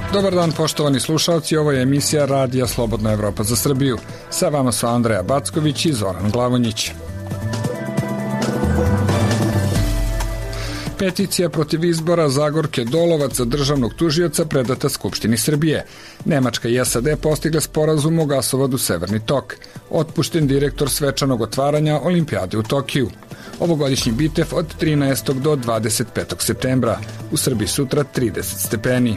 Dobar dan, poštovani slušalci, ovo je emisija Radija Slobodna Evropa za Srbiju. Sa vama su Andreja Backović i Zoran Glavonjić. Peticija protiv izbora Zagorke Dolovac za državnog tužioca predata Skupštini Srbije. Nemačka i SAD postigle sporazum o gasovodu Severni tok. Otpušten direktor svečanog otvaranja Olimpijade u Tokiju. Ovogodišnji bitev od 13. do 25. septembra. U Srbiji sutra 30 stepeni.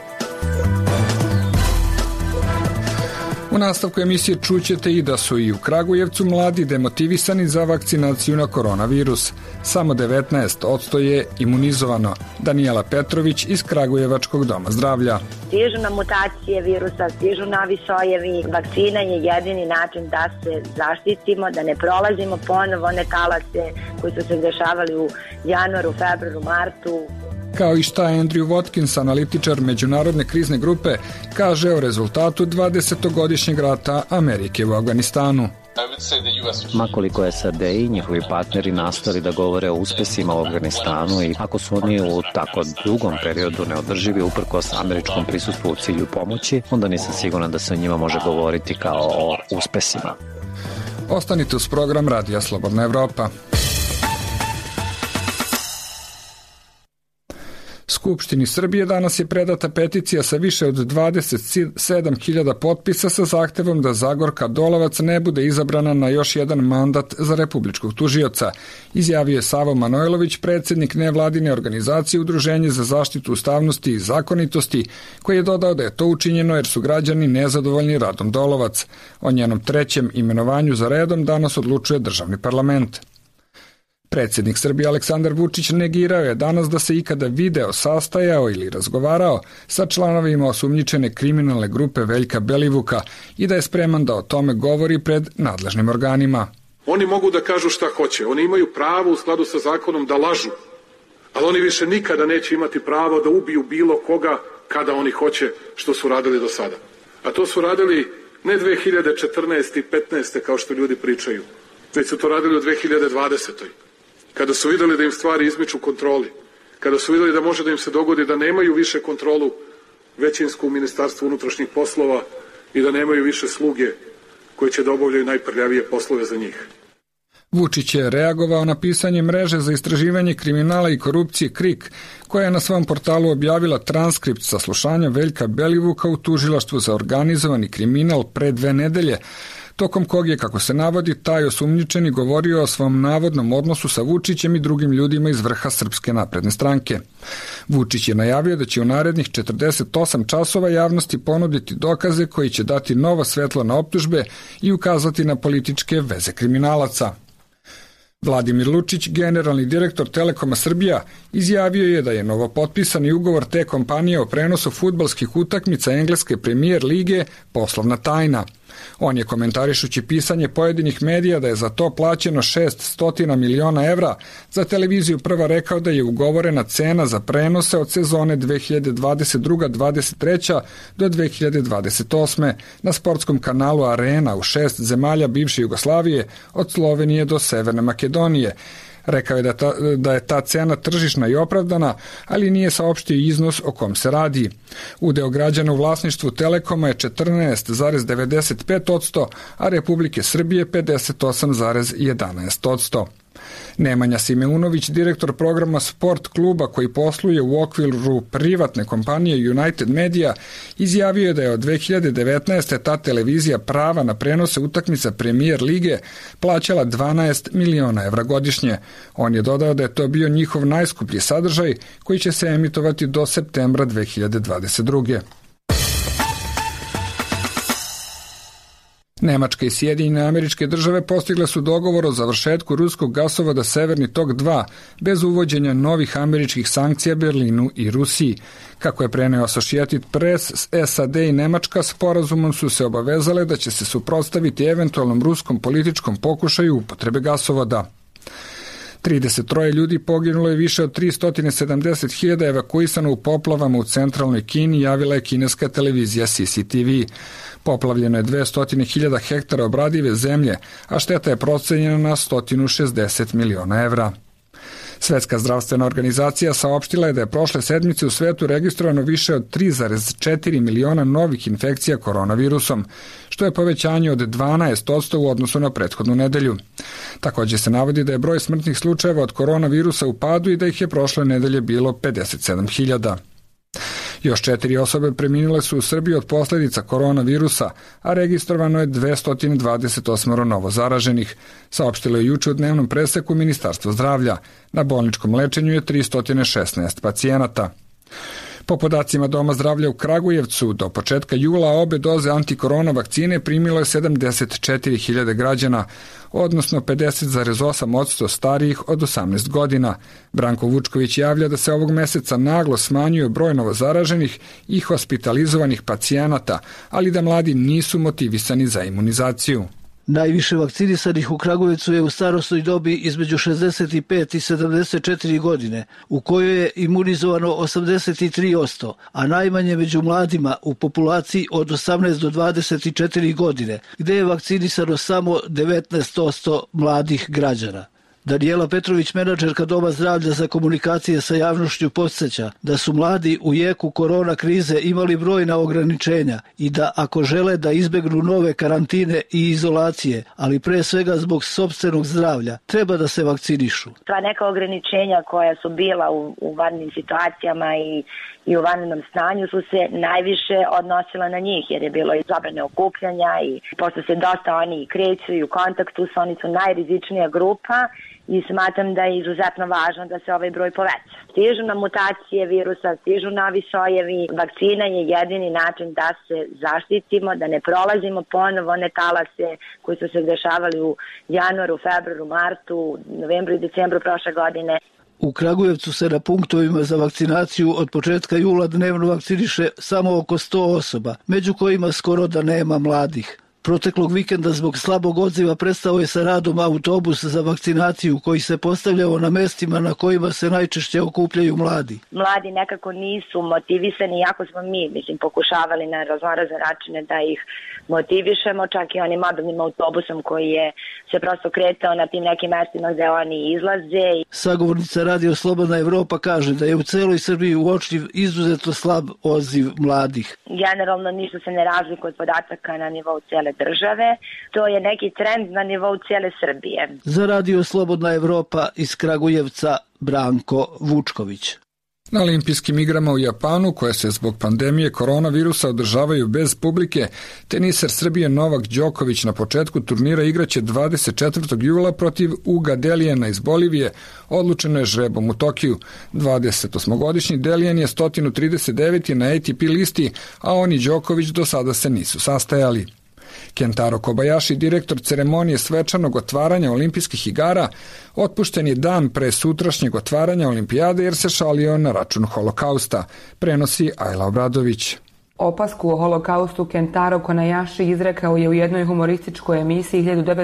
U nastavku emisije čućete i da su i u Kragujevcu mladi demotivisani za vakcinaciju na koronavirus. Samo 19% je imunizovano. Danijela Petrović iz Kragujevačkog doma zdravlja. Stižu nam mutacije virusa, stižu novi sojevi. Vakcina je jedini način da se zaštitimo, da ne prolazimo ponovo one talase koji su se dešavali u januaru, februaru, martu. Kao i šta Andrew Watkins, analitičar međunarodne krizne grupe, kaže o rezultatu 20-godišnjeg rata Amerike u Afganistanu. Makoliko SAD i njihovi partneri nastali da govore o uspesima u Afganistanu i ako su oni u tako dugom periodu neodrživi uprkos američkom prisustvu u cilju pomoći, onda nisam siguran da se o njima može govoriti kao o uspesima. Ostanite uz program Radija Slobodna Evropa. Skupštini Srbije danas je predata peticija sa više od 27.000 potpisa sa zahtevom da Zagorka Dolovac ne bude izabrana na još jedan mandat za republičkog tužioca, izjavio je Savo Manojlović, predsjednik nevladine organizacije Udruženje za zaštitu ustavnosti i zakonitosti, koji je dodao da je to učinjeno jer su građani nezadovoljni radom Dolovac. O njenom trećem imenovanju za redom danas odlučuje državni parlament. Predsjednik Srbije Aleksandar Vučić negirao je danas da se ikada video, sastajao ili razgovarao sa članovima osumnjičene kriminalne grupe Veljka Belivuka i da je spreman da o tome govori pred nadležnim organima. Oni mogu da kažu šta hoće, oni imaju pravo u skladu sa zakonom da lažu, ali oni više nikada neće imati pravo da ubiju bilo koga kada oni hoće, što su radili do sada. A to su radili ne 2014. i 15. kao što ljudi pričaju, već su to radili u 2020. Kada su videli da im stvari izmiču kontroli, kada su videli da može da im se dogodi da nemaju više kontrolu većinsku u Ministarstvu unutrašnjih poslova i da nemaju više sluge koji će da obavljaju najprljavije poslove za njih. Vučić je reagovao na pisanje mreže za istraživanje kriminala i korupcije KRIK, koja je na svom portalu objavila transkript saslušanja Veljka Belivuka u tužilaštvu za organizovani kriminal pre 2 nedelje, tokom kog je, kako se navodi, taj osumnjičeni govorio o svom navodnom odnosu sa Vučićem i drugim ljudima iz vrha Srpske napredne stranke. Vučić je najavio da će u narednih 48 časova javnosti ponuditi dokaze koji će dati novo svetlo na optužbe i ukazati na političke veze kriminalaca. Vladimir Lučić, generalni direktor Telekoma Srbija, izjavio je da je novopotpisani ugovor te kompanije o prenosu fudbalskih utakmica engleske premijer lige poslovna tajna. On je, komentarišući pisanje pojedinih medija da je za to plaćeno 600 miliona evra, za televiziju Prva rekao da je ugovorena cena za prenose od sezone 2022-23 do 2028. na sportskom kanalu Arena u 6 zemalja bivše Jugoslavije, od Slovenije do Severne Makedonije. Rekao je da je ta cena tržišna i opravdana, ali nije saopštio iznos o kom se radi. Udeo građana u vlasništvu Telekoma je 14,95%, a Republike Srbije 58,11%. Nemanja Simeunović, direktor programa Sport kluba koji posluje u okviru privatne kompanije United Media, izjavio je da je od 2019. ta televizija prava na prenose utakmica Premier lige plaćala 12 miliona evra godišnje. On je dodao da je to bio njihov najskuplji sadržaj koji će se emitovati do septembra 2022. Nemačka i Sjedinjene Američke Države postigle su dogovor o završetku ruskog gasovoda Severni tok 2 bez uvođenja novih američkih sankcija Berlinu i Rusiji. Kako je preneo Associated Press, SAD i Nemačka sporazumom su se obavezale da će se suprotstaviti eventualnom ruskom političkom pokušaju upotrebe gasovoda. 33 ljudi poginulo je, više od 370.000 evakuisano u poplavama u centralnoj Kini, javila je kineska televizija CCTV. Poplavljeno je 200.000 hektara obradive zemlje, a šteta je procenjena na 160 miliona evra. Svetska zdravstvena organizacija saopštila je da je prošle sedmice u svetu registrovano više od 3,4 miliona novih infekcija koronavirusom, što je povećanje od 12% u odnosu na prethodnu nedelju. Također se navodi da je broj smrtnih slučajeva od koronavirusa u padu i da ih je prošle nedelje bilo 57.000. Još 4 osobe preminule su u Srbiji od posljedica koronavirusa, a registrovano je 228 novo zaraženih, saopštilo je juče u dnevnom preseku Ministarstvo zdravlja. Na bolničkom lečenju je 316 pacijenata. Po podacima Doma zdravlja u Kragujevcu, do početka jula obe doze antikorona vakcine primilo je 74.000 građana, odnosno 50,8% starijih od 18 godina. Branko Vučković javlja da se ovog meseca naglo smanjuje broj novozaraženih i hospitalizovanih pacijenata, ali da mladi nisu motivisani za imunizaciju. Najviše vakcinisanih u Kragujevcu je u starosnoj dobi između 65 i 74 godine, u kojoj je imunizovano 83%, a najmanje među mladima u populaciji od 18 do 24 godine, gdje je vakcinisano samo 19% mladih građana. Danijela Petrović, menadžerka Doma zdravlja za komunikacije sa javnošću, podsjeća da su mladi u jeku korona krize imali brojna ograničenja i da ako žele da izbegnu nove karantine i izolacije, ali pre svega zbog sopstvenog zdravlja, treba da se vakcinišu. Sva neka ograničenja koja su bila u vanrednim situacijama i u vanrednom stanju su se najviše odnosila na njih, jer je bilo i zabrane okupljanja i pošto se dosta oni kreću i u kontaktu su, oni su najrizičnija grupa i smatram da je izuzetno važno da se ovaj broj poveća. Stižu nam mutacije virusa, stižu novi sojevi, vakcina je jedini način da se zaštitimo, da ne prolazimo ponovo one talase koji su se dešavali u januaru, februaru, martu, novembru i decembru prošle godine. U Kragujevcu se na punktovima za vakcinaciju od početka jula dnevno vakciniše samo oko 100 osoba, među kojima skoro da nema mladih. Proteklog vikenda zbog slabog odziva prestao je sa radom autobus za vakcinaciju koji se postavljao na mestima na kojima se najčešće okupljaju mladi. Mladi nekako nisu motivisani, iako smo mi, pokušavali na raznorazne načine da ih motivišemo, čak i onim mobilnim autobusom koji je se prosto kretao na tim nekim mestima gde oni izlaze. Sagovornica Radio Slobodna Evropa kaže da je u celoj Srbiji uočljiv izuzetno slab odziv mladih. Generalno ništa se ne razlikuje od podataka na nivou cele države. To je neki trend na nivou cijele Srbije. Za Radio Slobodna Evropa iz Kragujevca, Branko Vučković. Na olimpijskim igrama u Japanu, koje se zbog pandemije koronavirusa održavaju bez publike, teniser Srbije Novak Đoković na početku turnira igraće 24. jula protiv Uga Delijana iz Bolivije, odlučeno je žrebom u Tokiju. 28-godišnji Delijan je 139. na ATP listi, a on i Đoković do sada se nisu sastajali. Kentaro Kobayashi, direktor ceremonije svečanog otvaranja olimpijskih igara, otpušten je dan pre sutrašnjeg otvaranja olimpijade jer se šalio na račun holokausta, prenosi Ajla Obradović. Opasku o holokaustu Kentaro Kobayashi izrekao je u jednoj humorističkoj emisiji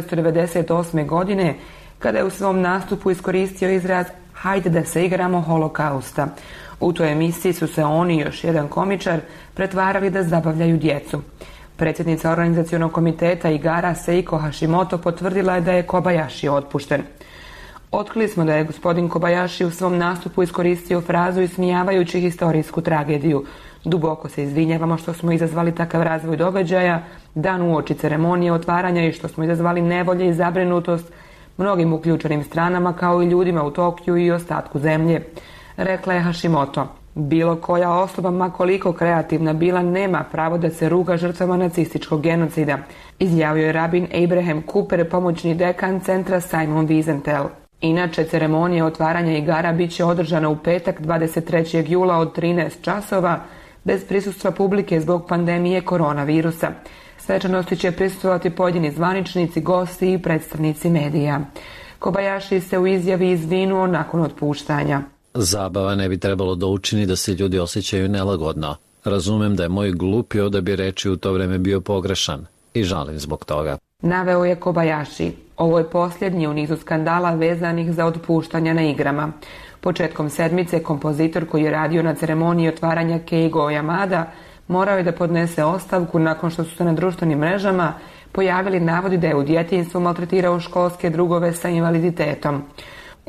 1998. godine, kada je u svom nastupu iskoristio izraz "Hajde da se igramo holokausta". U toj emisiji su se oni i još jedan komičar pretvarali da zabavljaju djecu. Predsjednica organizacionog komiteta igara Seiko Hashimoto potvrdila je da je Kobayashi otpušten. Otkrili smo da je gospodin Kobayashi u svom nastupu iskoristio frazu ismijavajući historijsku tragediju. Duboko se izvinjavamo što smo izazvali takav razvoj događaja, dan uoči ceremonije otvaranja i što smo izazvali nevolje i zabrinutost mnogim uključenim stranama kao i ljudima u Tokiju i ostatku zemlje, rekla je Hashimoto. Bilo koja osoba, ma koliko kreativna bila, nema pravo da se ruga žrtvama nacističkog genocida, izjavio je rabin Abraham Cooper, pomoćni dekan centra Simon Wiesenthal. Inače, ceremonija otvaranja igara bit će održana u petak 23. jula od 13 časova bez prisustva publike zbog pandemije koronavirusa. Svečanosti će prisustvovati pojedini zvaničnici, gosti i predstavnici medija. Kobayashi se u izjavi izvinuo nakon otpuštanja. Zabava ne bi trebalo da učini da se ljudi osjećaju nelagodno. Razumem da je moj glupi odabir reči u to vreme bio pogrešan i žalim zbog toga. Naveo je Kobayashi. Ovo je posljednji u nizu skandala vezanih za otpuštanja na igrama. Početkom sedmice kompozitor koji je radio na ceremoniji otvaranja Keigo Yamada morao je da podnese ostavku nakon što su se na društvenim mrežama pojavili navodi da je u djetinjstvu maltretirao školske drugove sa invaliditetom.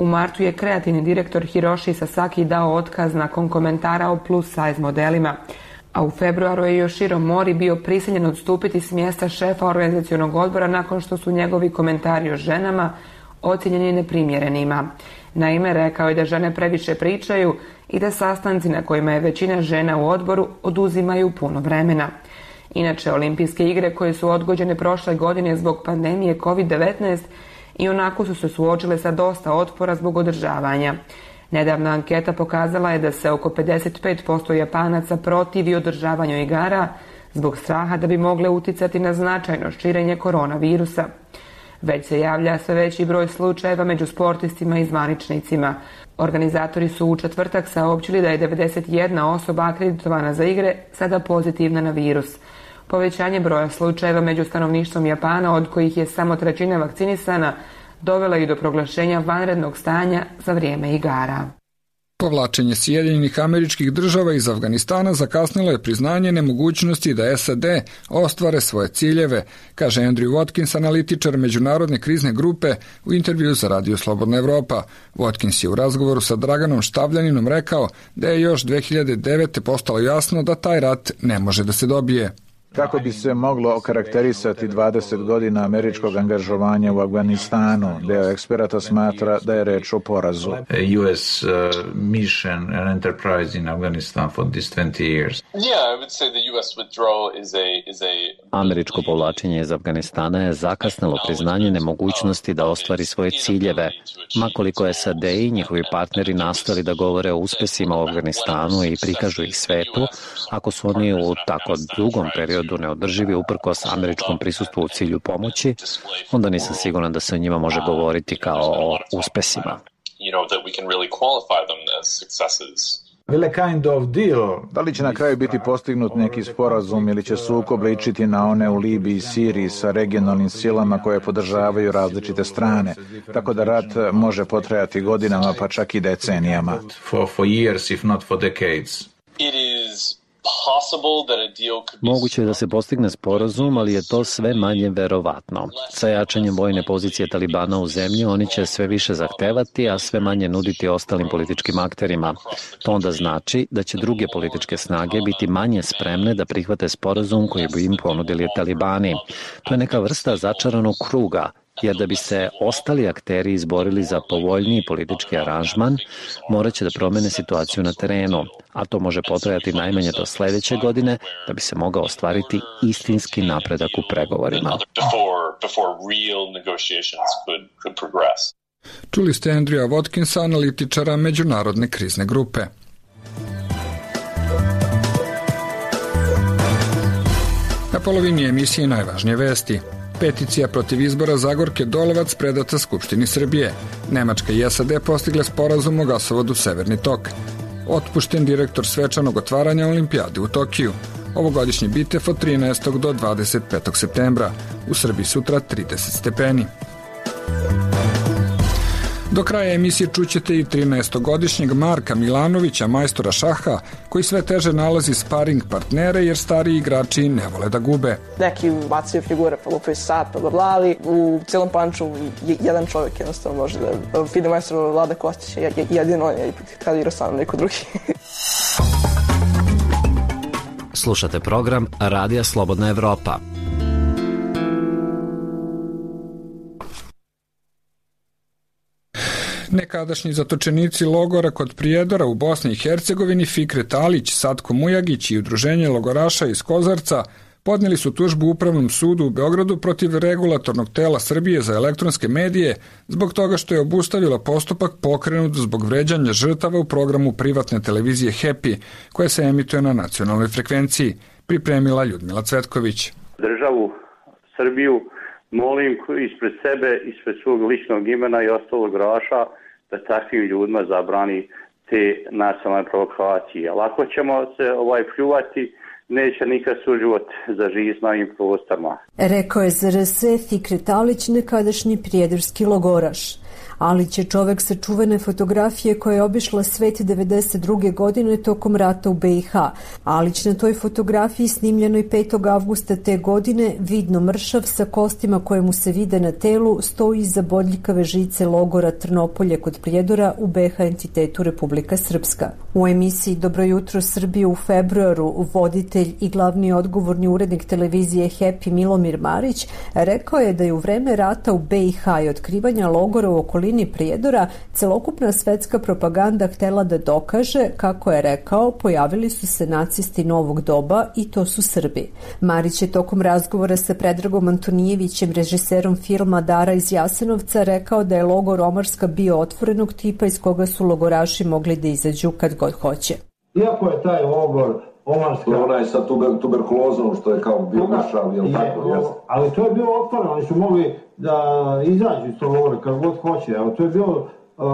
U martu je kreativni direktor Hiroshi Sasaki dao otkaz nakon komentara o plus size modelima, a u februaru je Yoshiro Mori bio prisiljen odstupiti s mjesta šefa organizacionog odbora nakon što su njegovi komentari o ženama ocijenjeni neprimjerenima. Naime, rekao je da žene previše pričaju i da sastanci na kojima je većina žena u odboru oduzimaju puno vremena. Inače, olimpijske igre koje su odgođene prošle godine zbog pandemije COVID-19 i onako su se suočile sa dosta otpora zbog održavanja. Nedavna anketa pokazala je da se oko 55% Japanaca protivi održavanju igara zbog straha da bi mogle uticati na značajno širenje koronavirusa. Već se javlja sve veći broj slučajeva među sportistima i zvaničnicima. Organizatori su u četvrtak saopćili da je 91 osoba akreditovana za igre sada pozitivna na virus. Povećanje broja slučajeva među stanovništvom Japana, od kojih je samo 1/3 vakcinisana, dovela i do proglašenja vanrednog stanja za vrijeme igara. Povlačenje Sjedinjenih Američkih Država iz Afganistana zakasnilo je priznanje nemogućnosti da SAD ostvare svoje ciljeve, kaže Andrew Watkins, analitičar međunarodne krizne grupe, u intervju za Radio Slobodna Evropa. Watkins je u razgovoru sa Draganom Štavljaninom rekao da je još 2009. postalo jasno da taj rat ne može da se dobije. Kako bi se moglo okarakterisati 20 godina američkog angažovanja u Afganistanu? Deo eksperata smatra da je reč o porazu. US mission and enterprise in Afghanistan for these 20 years. Američko povlačenje iz Afganistana je zakasnilo priznanje nemogućnosti da ostvari svoje ciljeve. Makoliko SAD i njihovi partneri nastali da govore o uspesima u Afganistanu i prikažu ih svetu, ako su oni u tako dugom periodu neodrživi uprkos američkom prisustvu u cilju pomoći, onda nisam siguran da se o njima može govoriti kao o uspesima. Da li će na kraju biti postignut neki sporazum ili će sukob ličiti na one u Libiji i Siriji sa regionalnim silama koje podržavaju različite strane, tako da rat može potrajati godinama pa čak i decenijama. For years, if not for decades. Moguće je da se postigne sporazum, ali je to sve manje verovatno. Sa jačanjem vojne pozicije Talibana u zemlji oni će sve više zahtevati, a sve manje nuditi ostalim političkim akterima. To onda znači da će druge političke snage biti manje spremne da prihvate sporazum koji bi im ponudili Talibani. To je neka vrsta začaranog kruga, jer da bi se ostali akteri izborili za povoljniji politički aranžman, morat će da promene situaciju na terenu, a to može potrajati najmanje do sledeće godine da bi se mogao ostvariti istinski napredak u pregovorima. Čuli ste Andrewa Watkinsa, analitičara međunarodne krizne grupe. Na polovini emisije najvažnije vesti. Peticija protiv izbora Zagorke Dolovac predata Skupštini Srbije. Nemačka i SAD postigle sporazum o gasovodu Severni tok. Otpušten direktor svečanog otvaranja olimpijade u Tokiju. Ovogodišnji bitev od 13. do 25. septembra. U Srbiji sutra 30 stepeni. Do kraja emisije čućete i 13-godišnjeg Marka Milanovića, majstora šaha, koji sve teže nalazi sparing partnere jer stariji igrači ne vole da gube. Neki bacaju figure, pa lupaju sat, ali u cijelom Panču jedan čovjek jednostavno može da FIDE majstor Vlada Kostić je jedino on je kada igra sam neko drugi. Slušate program Radija Slobodna Evropa. Nekadašnji zatočenici logora kod Prijedora u Bosni i Hercegovini Fikret Alić, Satko Mujagić i udruženje logoraša iz Kozarca podnijeli su tužbu Upravnom sudu u Beogradu protiv regulatornog tela Srbije za elektronske medije zbog toga što je obustavila postupak pokrenut zbog vređanja žrtava u programu privatne televizije Happy, koja se emituje na nacionalnoj frekvenciji, pripremila Ljudmila Cvetković. Državu Srbiju molim ispred sebe, ispred svog ličnog imena i ostalog graša da takvim ljudima zabrani te nacionalne provokacije. Ali ako ćemo se pljuvati, neće nikad suživot zaživjeti na ovim prostorima. Rekao je za RS Fikret Alić, nekadašnji prijedorski logoraš. Alić je čovek sa čuvene fotografije koja je obišla svet 1992. godine tokom rata u BiH. Alić na toj fotografiji snimljenoj 5. avgusta te godine, vidno mršav sa kostima koje mu se vide na telu, stoji iza bodljikave žice logora Trnopolje kod Prijedora u BiH entitetu Republika Srpska. U emisiji Dobro jutro Srbije u februaru voditelj i glavni odgovorni urednik televizije Happy Milomir Marić rekao je da je u vreme rata u BiH i otkrivanja logora u okolini Prijedora celokupna svetska propaganda htela da dokaže, kako je rekao, pojavili su se nacisti novog doba i to su Srbi. Marić je tokom razgovora sa Predragom Antonijevićem, režiserom filma Dara iz Jasenovca, rekao da je logor Omarska bio otvorenog tipa iz koga su logoraši mogli da izađu kad god hoće. Iako je taj logor Omarska... Ona je sa tuberkulozom što je kao bio mršav, jel tako? Ali to je bilo otvoreno, oni su mogli da izađu iz tog logora kad god hoće. To je bilo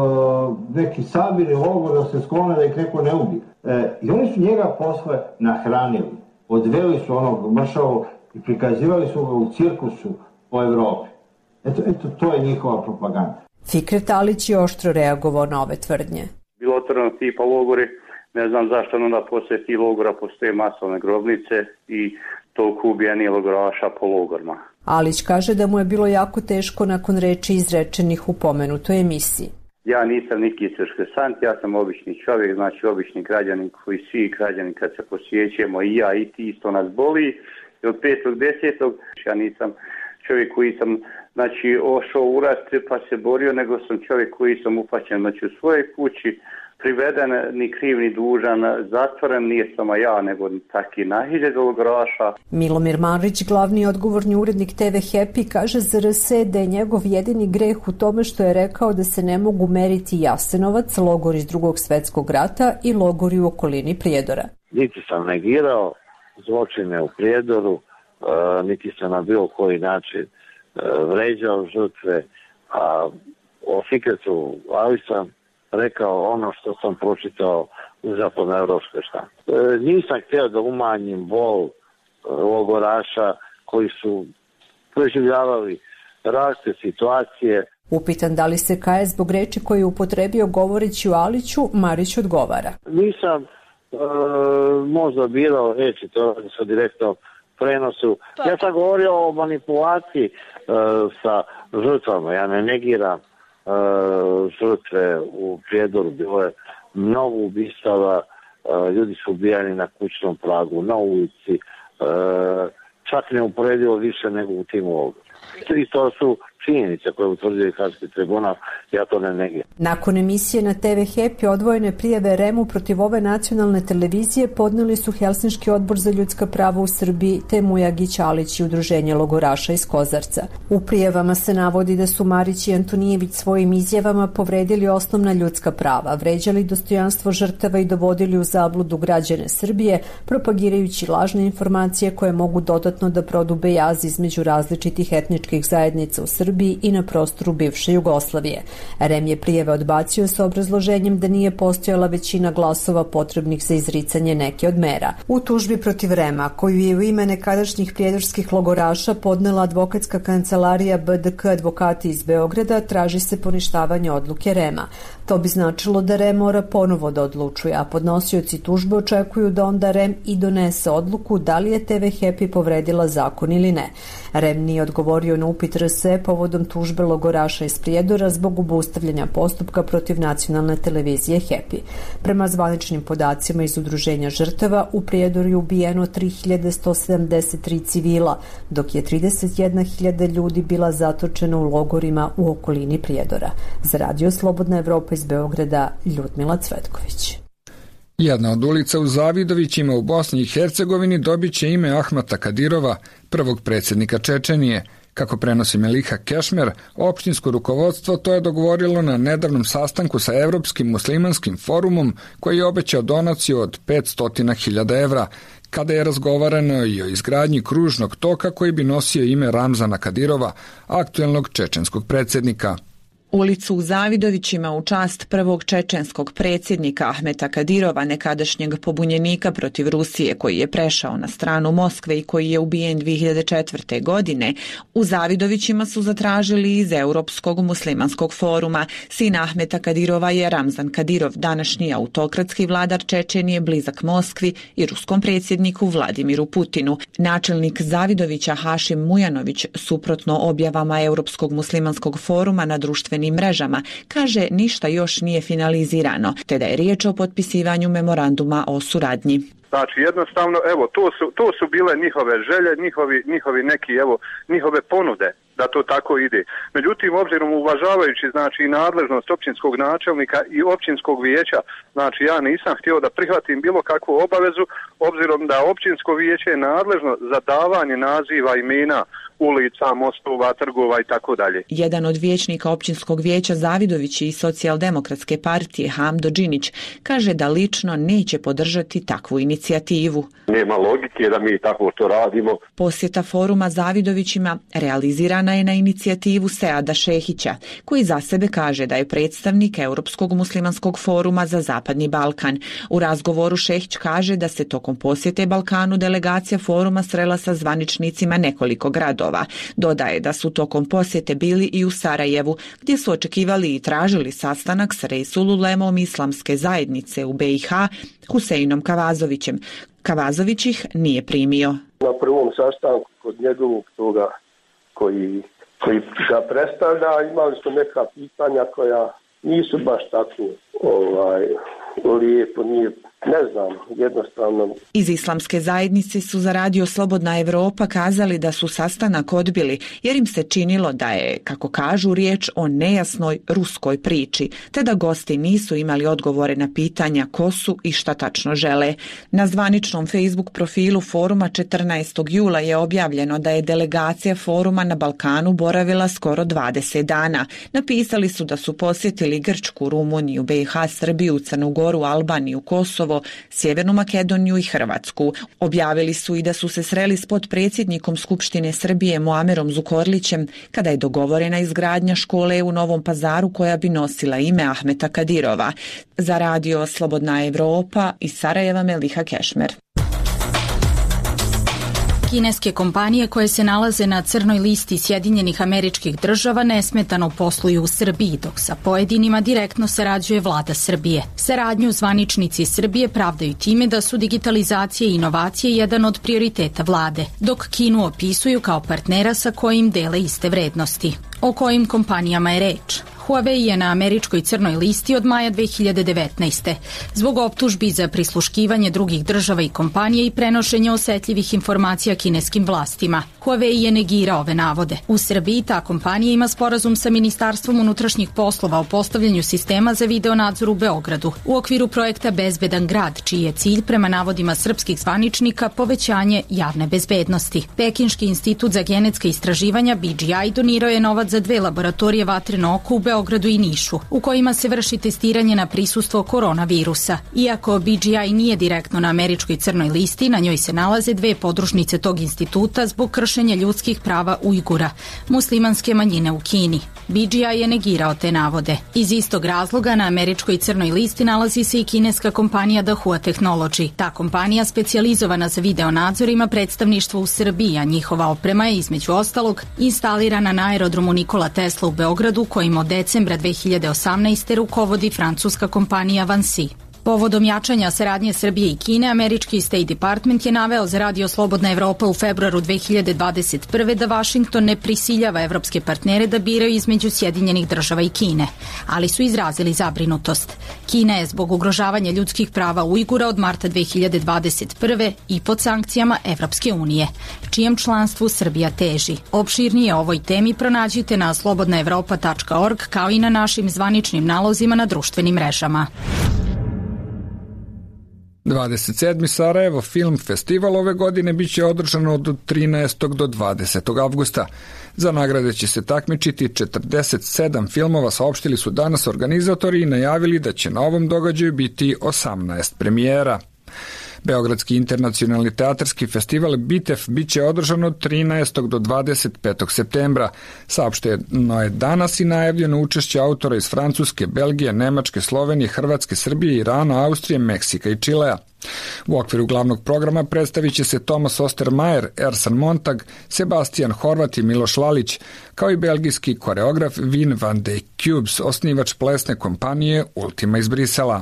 neki sabirni logor da se sklone da ih neko ne ubije. I oni su njega posle nahranili. Odveli su onog mršavog i prikazivali su ga u cirkusu po Evropi. Eto, to je njihova propaganda. Fikret Alić je oštro reagovao na ove tvrdnje. Bilo otvoreno tipa logori, ne znam zašto onda posle tih logora postoje masovne grobnice i toliko ubijenih logoraša po logorima. Alić kaže da mu je bilo jako teško nakon reči izrečenih u pomenutoj emisiji. Ja nisam neki srškresant, ja sam obični čovjek, znači obični građanin koji svi građani kad se posjećujemo i ja i ti isto nas boli. I od 5.10. ja nisam čovjek koji sam ošao u rat pa se borio, nego sam čovjek koji sam upaćen u svojoj kući, priveden, ni kriv ni dužan, zatvoren, nije samo ja, nego taki na 1000 logoraša. Milomir Marić, glavni odgovorni urednik TV Happy, kaže za RS da je njegov jedini greh u tome što je rekao da se ne mogu meriti Jasenovac, logor iz Drugog svjetskog rata i logori u okolini Prijedora. Niti sam negirao zločine u Prijedoru, niti sam na bilo koji način vređao žrtve, a o Fikretu ali sam rekao ono što sam pročitao u zapadnoevropskoj štampi. Nisam htio da umanjim bol logoraša koji su preživljavali razne situacije. Upitan da li se kaje zbog reči koje je upotrebio govoreći o Aliću, Marić odgovara. Nisam možda birao reći, to sa direktnom prenosu. Ja sam govorio o manipulaciji sa žrtvama, ja ne negiram žrtve u Prijedoru, bilo je mnogo ubistava, ljudi su ubijani na kućnom pragu, na ulici, čak neuporedivo više nego u tim logorima. I to su činjenice koje utvrđuje Haški tribunal, ja to ne negiram. Nakon emisije na TV Happy odvojene prijave REM-u protiv ove nacionalne televizije podneli su Helsinški odbor za ljudska prava u Srbiji te Mujagić Alić i Udruženje logoraša iz Kozarca. U prijavama se navodi da su Marić i Antonijević svojim izjavama povredili osnovna ljudska prava, vređali dostojanstvo žrtava i dovodili u zabludu građane Srbije, propagirajući lažne informacije koje mogu dodatno da prodube jaz između različitih etničkih zajednica u Srbiji i na prostoru bivše Jugoslavije. REM je prijave odbacio sa obrazloženjem da nije postojala većina glasova potrebnih za izricanje neke od mera. U tužbi protiv REM-a, koju je u ime nekadašnjih prijedorskih logoraša podnela advokatska kancelarija BDK advokati iz Beograda, traži se poništavanje odluke REM-a. To bi značilo da REM mora ponovo da odlučuje, a podnosioci tužbe očekuju da onda REM i donese odluku da li je TV Happy povredila zakon ili ne. REM nije odgovorio na upit RS povodom tužbe logoraša iz Prijedora zbog obustavljanja postupka protiv nacionalne televizije Happy. Prema zvaničnim podacima iz Udruženja žrtava, u Prijedoru je ubijeno 3173 civila, dok je 31.000 ljudi bila zatočena u logorima u okolini Prijedora. Za Radio Slobodna Evropa iz Beograda, Ljudmila Cvetković. Jedna od ulica u Zavidovićima u Bosni i Hercegovini dobit će ime Ahmata Kadirova, prvog predsjednika Čečenije. Kako prenosi Meliha Kešmer, opštinsko rukovodstvo to je dogovorilo na nedavnom sastanku sa Evropskim muslimanskim forumom koji je obećao donaciju od 500.000 evra, kada je razgovarano i o izgradnji kružnog toka koji bi nosio ime Ramzana Kadirova, aktuelnog čečenskog predsjednika. Ulicu u Zavidovićima u čast prvog čečenskog predsjednika Ahmeta Kadirova, nekadašnjeg pobunjenika protiv Rusije koji je prešao na stranu Moskve i koji je ubijen 2004. godine, u Zavidovićima su zatražili iz Europskog muslimanskog foruma. Sin Ahmeta Kadirova je Ramzan Kadirov, današnji autokratski vladar Čečenije, blizak Moskvi i ruskom predsjedniku Vladimiru Putinu. Načelnik Zavidovića Hašim Mujanović, suprotno objavama Europskog muslimanskog foruma na društvenim mrežama, kaže ništa još nije finalizirano, te da je riječ o potpisivanju memoranduma o suradnji. Znači jednostavno, evo, to su bile njihove želje, njihovi neki, evo, njihove ponude da to tako ide. Međutim, obzirom uvažavajući znači i nadležnost općinskog načelnika i općinskog vijeća, znači ja nisam htio da prihvatim bilo kakvu obavezu, obzirom da općinsko vijeće je nadležno za davanje naziva imena ulica, mostova, trgova i tako dalje. Jedan od vijećnika općinskog vijeća Zavidovići i Socijaldemokratske partije Hamdo Džinić kaže da lično neće podržati takvu inicijativu. Nema logike da mi tako to radimo. Posjeta foruma Zavidovićima realizirana je na inicijativu Seada Šehića, koji za sebe kaže da je predstavnik Europskog muslimanskog foruma za Zapadni Balkan. U razgovoru Šehić kaže da se tokom posjete Balkanu delegacija foruma srela sa zvaničnicima nekoliko gradova. Dodaje da su tokom posjete bili i u Sarajevu, gdje su očekivali i tražili sastanak s Reisul Ulemom islamske zajednice u BiH, Huseinom Kavazovićem. Kavazović ih nije primio. Na prvom sastanku kod njegovog toga koji ga predstavlja, imali smo neka pitanja koja nisu baš tako lijepo, nije, ne znam, jednostavno. Iz islamske zajednice su za radio Slobodna Evropa kazali da su sastanak odbili jer im se činilo da je, kako kažu, riječ o nejasnoj ruskoj priči, te da gosti nisu imali odgovore na pitanja ko su i šta tačno žele. Na zvaničnom Facebook profilu foruma 14. jula je objavljeno da je delegacija foruma na Balkanu boravila skoro 20 dana. Napisali su da su posjetili Grčku, Rumuniju, BiH, Srbiju, Crnu Goru, Albaniju, Kosovo, Sjevernu Makedoniju i Hrvatsku. Objavili su i da su se sreli s potpredsjednikom Skupštine Srbije Muamerom Zukorlićem kada je dogovorena izgradnja škole u Novom Pazaru koja bi nosila ime Ahmeta Kadirova. Za radio Slobodna Evropa iz Sarajeva Meliha Kešmer. Kineske kompanije koje se nalaze na crnoj listi Sjedinjenih Američkih Država nesmetano posluju u Srbiji, dok sa pojedinima direktno sarađuje vlada Srbije. Saradnju zvaničnici Srbije pravdaju time da su digitalizacija i inovacije jedan od prioriteta vlade, dok Kinu opisuju kao partnera sa kojim dele iste vrednosti. O kojim kompanijama je reč? Huawei je na američkoj crnoj listi od maja 2019. zbog optužbi za prisluškivanje drugih država i kompanija i prenošenje osetljivih informacija kineskim vlastima. Huawei je negirao ove navode. U Srbiji ta kompanija ima sporazum sa Ministarstvom unutrašnjih poslova o postavljanju sistema za videonadzor u Beogradu u okviru projekta Bezbedan grad, čiji je cilj prema navodima srpskih zvaničnika povećanje javne bezbednosti. Pekinški institut za genetska istraživanja BGI donirao je novac za 2 laboratorije Vatreno oko u Beogradu i Nišu, u kojima se vrši testiranje na prisustvo koronavirusa. Iako BGI nije direktno na američkoj crnoj listi, na njoj se nalaze 2 podružnice tog instituta zbog kršenja ljudskih prava Ujgura, muslimanske manjine u Kini. BGI je negirao te navode. Iz istog razloga na američkoj crnoj listi nalazi se i kineska kompanija Dahua Technology. Ta kompanija, specijalizovana za videonadzor, ima predstavništvo u Srbiji, a njihova oprema je između ostalog instalirana na aerodromu Nikola Tesla u Beogradu, kojim od decembra 2018. rukovodi francuska kompanija Vansi. Povodom jačanja saradnje Srbije i Kine, američki State Department je naveo za radio Slobodna Evropa u februaru 2021. da Vašington ne prisiljava evropske partnere da biraju između Sjedinjenih Država i Kine, ali su izrazili zabrinutost. Kina je zbog ugrožavanja ljudskih prava Ujgura od marta 2021. i pod sankcijama Evropske unije, čijem članstvu Srbija teži. Opširnije o ovoj temi pronađite na slobodnaevropa.org kao i na našim zvaničnim nalozima na društvenim mrežama. 27. Sarajevo Film Festival ove godine biće održan od 13. do 20. avgusta. Za nagrade će se takmičiti 47 filmova, saopštili su danas organizatori i najavili da će na ovom događaju biti 18 premijera. Beogradski internacionalni teatarski festival BITEF biće održan od 13. do 25. septembra. Saopšteno je danas i najavljeno učešće autora iz Francuske, Belgije, Nemačke, Slovenije, Hrvatske, Srbije, Irana, Austrije, Meksika i Čilea. U okviru glavnog programa predstavit će se Thomas Ostermayer, Ersan Montag, Sebastian Horvat i Miloš Lalić, kao i belgijski koreograf Wim van de Cubes, osnivač plesne kompanije Ultima iz Brisela.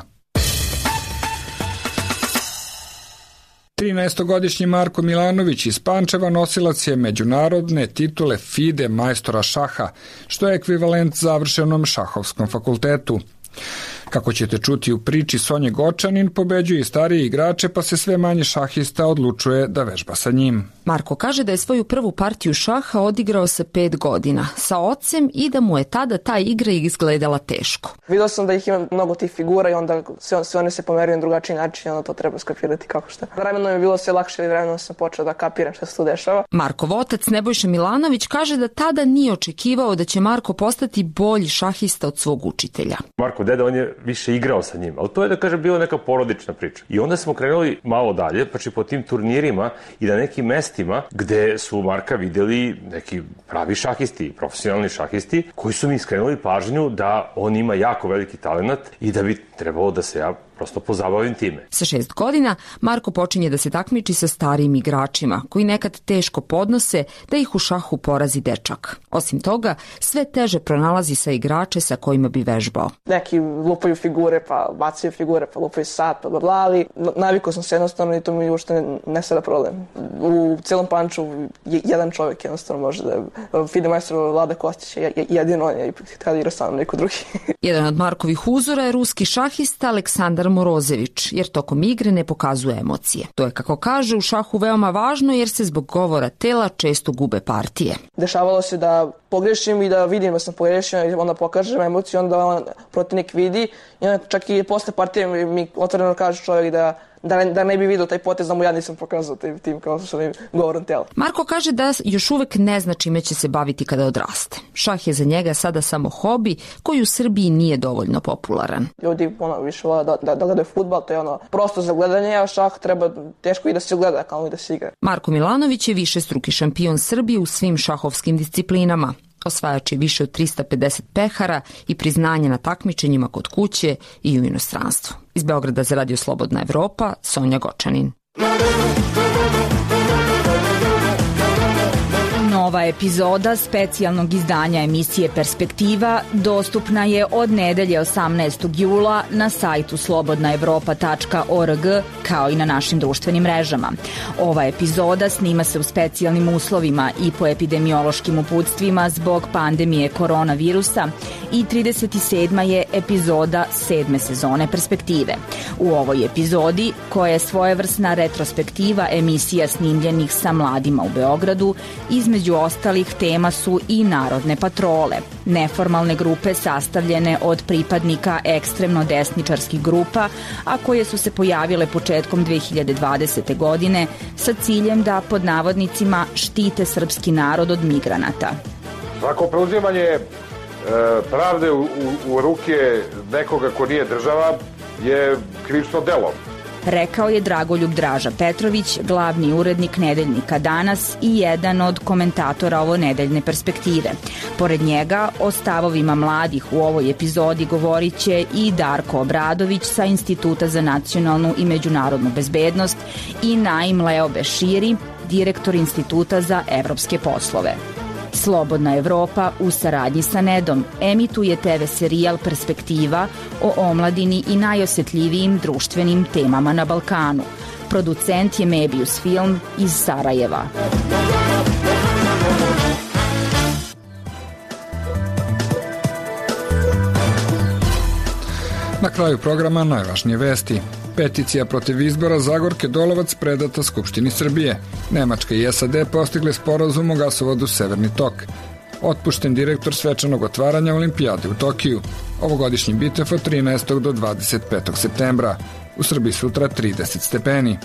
13-godišnji Marko Milanović iz Pančeva nosilac je međunarodne titule FIDE majstora šaha, što je ekvivalent završenom šahovskom fakultetu. Kako ćete čuti u priči, Sonje Gočanin pobeđuje i starije igrače, pa se sve manje šahista odlučuje da vežba sa njim. Marko kaže da je svoju prvu partiju šaha odigrao sa 5 godina, sa ocem, i da mu je tada ta igra izgledala teško. Vidio sam da ih ima mnogo tih figura i onda sve one se pomeraju na drugačiji način i onda to treba skapirati kako šta. Vremenom je bilo sve lakše i vremenom sam počeo da kapiram šta se tu dešava. Markov otac Nebojša Milanović kaže da tada nije očekivao da će Marko postati bolji šahista od svog učitelja. Marko deda, on je više igrao sa njim, ali to je, da kažem, bila neka porodična priča. I onda smo krenuli malo dalje, znači po tim turnirima i na nekim mestima gde su Marka videli neki pravi šahisti, profesionalni šahisti, koji su mi skrenuli pažnju da on ima jako veliki talenat i da bi trebalo da se ja prosto pozabavim time. Sa 6 godina Marko počinje da se takmiči sa starijim igračima, koji nekad teško podnose da ih u šahu porazi dečak. Osim toga, sve teže pronalazi sa igrače sa kojima bi vežbao. Neki lupaju figure, pa bacaju figure, pa lupaju sat, pa bla, ali navikao sam se jednostavno i to mi uopšte ne sada problem. U celom Panču jedan čovjek jednostavno može da FIDE majstor Vlada Kostić je jedino on je kada igra sa mnom neko drugi. Jedan od Markovih uzora je ruski šahista Aleksandar Morozević, jer tokom igre ne pokazuje emocije. To je, kako kaže, u šahu veoma važno jer se zbog govora tela često gube partije. Dešavalo se da pogrešim i da vidim da sam pogrešio i onda pokažem emociju, onda on protivnik vidi i onda čak i posle partije mi otvoreno kaže čovjek da ne bi vidio taj potez da mu ja nisam pokazao tim kao što mi govorom tela. Marko kaže da još uvek ne zna čime će se baviti kada odraste. Šah je za njega sada samo hobi koji u Srbiji nije dovoljno popularan. Ljudi više vole da gledaju fudbal, to je prosto za gledanje, a šah treba teško i da se gleda kao i da se igra. Marko Milanović je višestruki šampion Srbije u svim šahovskim disciplinama. Osvajač je više od 350 pehara i priznanje na takmičenjima kod kuće i u inostranstvu. Iz Beograda za Radio Slobodna Evropa, Sonja Gočanin. Nova epizoda specijalnog izdanja emisije Perspektiva dostupna je od nedelje 18. jula na sajtu slobodnaevropa.org kao i na našim društvenim mrežama. Ova epizoda snima se u specijalnim uslovima i po epidemiološkim uputstvima zbog pandemije koronavirusa i 37. je epizoda 7. sezone Perspektive. U ovoj epizodi, koja je svojevrsna retrospektiva emisija snimljenih sa mladima u Beogradu, između ostalih tema su i narodne patrole, neformalne grupe sastavljene od pripadnika ekstremno desničarskih grupa, a koje su se pojavile početkom 2020. godine sa ciljem da pod navodnicima štite srpski narod od migranata. Svako preuzimanje pravde u ruke nekoga ko nije država je krivično delo. Rekao je Dragoljub Draža Petrović, glavni urednik nedeljnika Danas i jedan od komentatora ovo nedeljne Perspektive. Pored njega, o stavovima mladih u ovoj epizodi govorit će i Darko Obradović sa Instituta za nacionalnu i međunarodnu bezbednost i Naim Leo Beširi, direktor Instituta za evropske poslove. Slobodna Evropa u saradnji sa Nedom emituje TV serijal Perspektiva o omladini i najosetljivijim društvenim temama na Balkanu. Producent je Mebius Film iz Sarajeva. Na kraju programa najvažnije vesti. Peticija protiv izbora Zagorke Dolovac predata Skupštini Srbije. Nemačka i SAD postigle sporazum o gasovodu Severni tok. Otpušten direktor svečanog otvaranja Olimpijade u Tokiju. Ovogodišnji BITEF od 13. do 25. septembra. U Srbiji sutra 30 stepeni.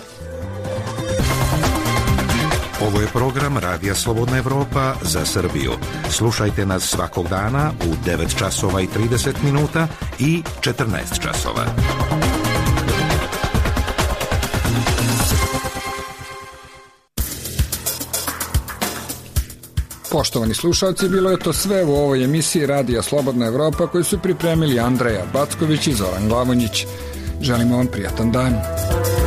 Ovo je program Radija Slobodna Evropa za Srbiju. Slušajte nas svakog dana u 9 časova i 30 minuta i 14 časova. Poštovani slušalci, bilo je to sve u ovoj emisiji Radija Slobodna Evropa koju su pripremili Andreja Backović i Zoran Glavonjić. Želimo vam prijatan dan.